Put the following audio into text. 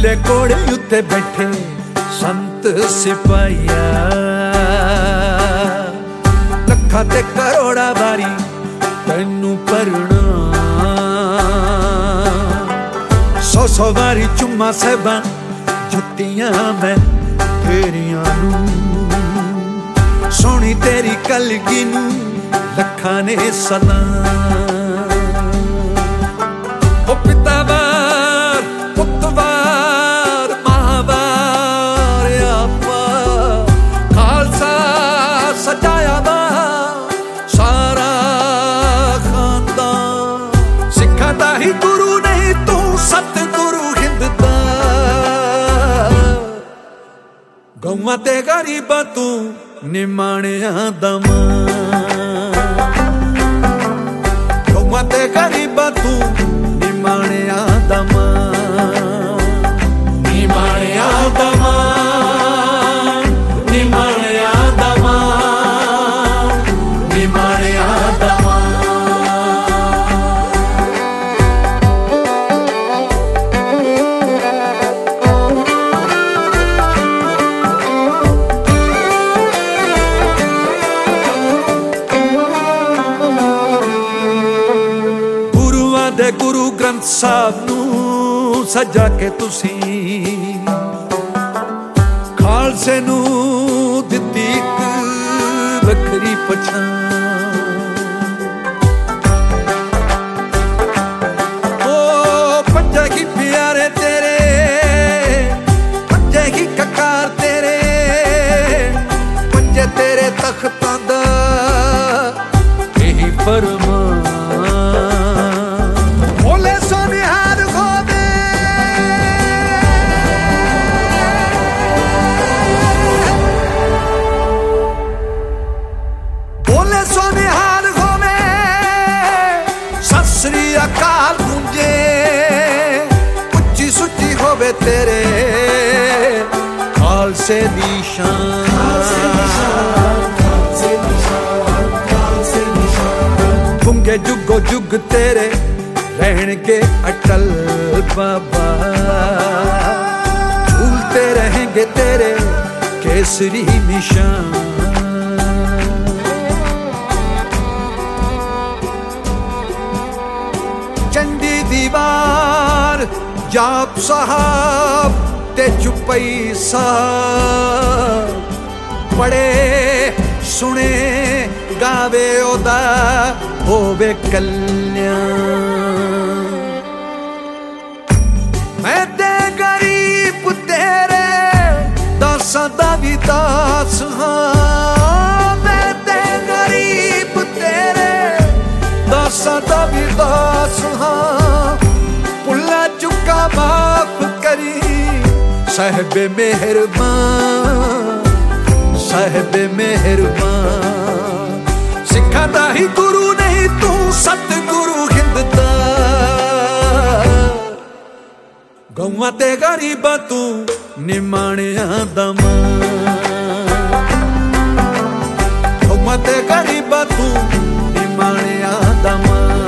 तेरे कोड़े उत्ते बैठे संत सिपाहिया, लखा ते करोड़ा बारी तेनू परना, सौ सौ बारी चुम्मा सहबा जुत्तियां मैं तेरियां नू, सोनी तेरी कलगी नू लखा ने सलाम। ओ पितावार पुतवार महावार आपा खालसा सजाया वा सारा खानदान, सिखा दा ही गुरु नहीं तू सतगुरु हिंद दा, गौवां ते गरीबां तू निमाणिया दा मां, गौवां ते गरीबां तू निमाणिया दा मां, निमाणिया दा मां, निमाणिया दा मां, निमाणिया दा मां। गुरु ग्रंथ साहब नू सजा के तुसी खालसे नू दित्ती इक वखरी पछाण, ओ पंजे ही प्यारे तेरे, पंजे ही ककार तेरे, पंजे तेरे तख्तां दा यही फरमान, श्री अकाल गूंजे उच्ची सुच्ची होवे तेरे खालसे दी शान, गूंगे जुगो जुग तेरे रहणगे अटल बाबा, झूलते रहेंगे तेरे केसरी निशान। चंडी दीवार जाप साहब ते चुपई साहब, पढ़े सुने गावे ओदा होवे कल्याण, मैं ते गरीब तेरे दासां दा भी दास हां, मैं ते गरीब तेरे दासां दा भी दास हां, पुल्ला चुका माफ करी साहिबे मेहरबान, साहिबे मेहरबान, सिखा दा ही गुरु नहीं तू सतगुरु हिंद दा, गौवां ते गरीबां तू निमाणिया दा मां, गौवां ते गरीबां तू निमाणिया दा मां।